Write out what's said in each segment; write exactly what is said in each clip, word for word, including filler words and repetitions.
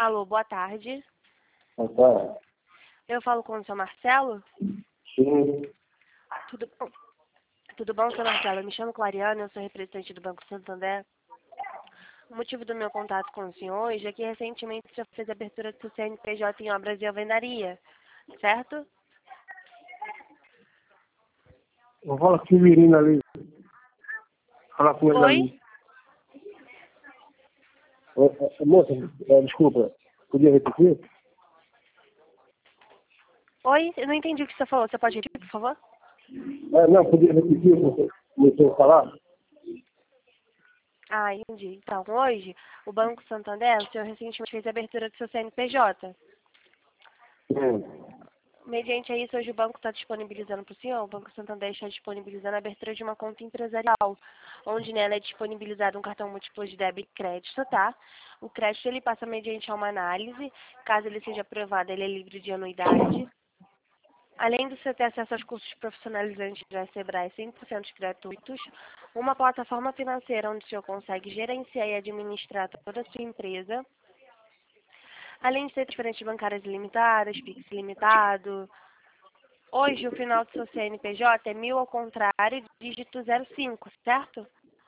Alô, boa tarde. Boa tarde. Eu falo com o seu Marcelo? Sim. Tudo bom? Tudo bom, seu Marcelo? Eu me chamo Clariana, eu sou representante do Banco Santander. O motivo do meu contato com o senhor hoje é que recentemente o senhor fez a abertura do seu C N P J em obras e alvenaria, certo? Eu falo com o menino ali. Fala com ele Oi? ali. Ô, ô, moça, é, desculpa. Podia repetir? Oi? Eu não entendi o que você falou. Você pode repetir, por favor? É, não, podia repetir o que você começou a falar? Ah, entendi. Então, hoje, o Banco Santander, o senhor recentemente fez a abertura do seu C N P J. Sim. Mediante isso, hoje o banco está disponibilizando para o senhor, o Banco Santander está disponibilizando a abertura de uma conta empresarial, onde nela é disponibilizado um cartão múltiplo de débito e crédito, tá? O crédito ele passa mediante a uma análise, caso ele seja aprovado, ele é livre de anuidade. Além de você ter acesso aos cursos profissionalizantes da Sebrae cem por cento gratuitos, uma plataforma financeira onde o senhor consegue gerenciar e administrar toda a sua empresa, além de ter transferências bancárias ilimitadas, Pix ilimitado. Hoje, o final do seu C N P J é mil ao contrário, dígito zero cinco, certo?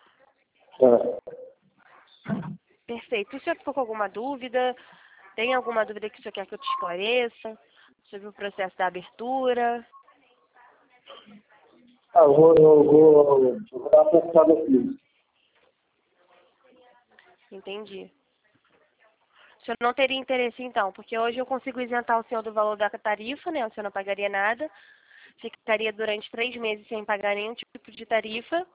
É. Perfeito. O senhor ficou com alguma dúvida? Tem alguma dúvida que o senhor quer que eu te esclareça? Sobre o processo da abertura? Ah, eu vou, eu vou, eu vou dar uma pensada aqui. Entendi. O senhor não teria interesse, então, porque hoje eu consigo isentar o senhor do valor da tarifa, né? O senhor não pagaria nada. Ficaria durante três meses sem pagar nenhum tipo de tarifa.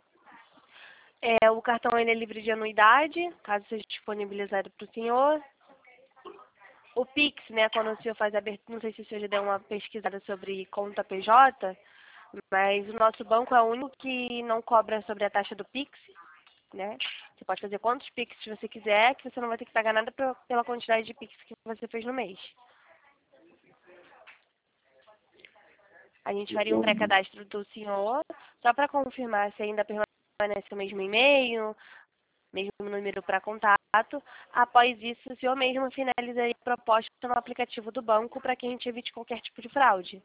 É, o cartão ele é livre de anuidade, caso seja disponibilizado para o senhor. O Pix, né, quando o senhor faz a abertura, não sei se o senhor já deu uma pesquisada sobre conta P J, mas o nosso banco é o único que não cobra sobre a taxa do Pix, né? Você pode fazer quantos Pix você quiser, que você não vai ter que pagar nada pra, pela quantidade de Pix que você fez no mês. A gente faria um pré-cadastro do senhor, só para confirmar se ainda permanece o mesmo e-mail, mesmo número para contato. Após isso, o senhor mesmo finalizaria a proposta no aplicativo do banco para que a gente evite qualquer tipo de fraude.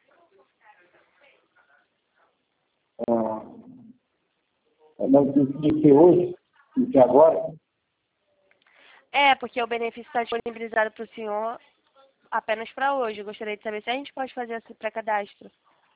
Ah, mas de que hoje, de que agora, É, porque o benefício está disponibilizado para o senhor apenas para hoje. Eu gostaria de saber se a gente pode fazer esse pré-cadastro.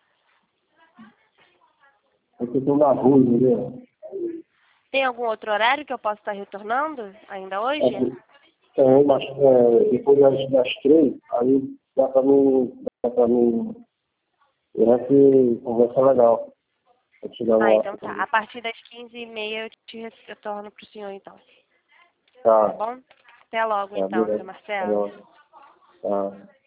porque eu estou na rua, entendeu? Tem algum outro horário que eu possa estar retornando ainda hoje? É, é, mas, é, depois das, das três, aí dá para mim, dá para mim, eu acho que conversa legal. Vou te dar Ah, uma... então tá. A partir das quinze e meia eu te retorno para o senhor, então. Tá Tá, bom? Até logo, tá, então, seu beleza. Tá Marcelo. bom. Tá.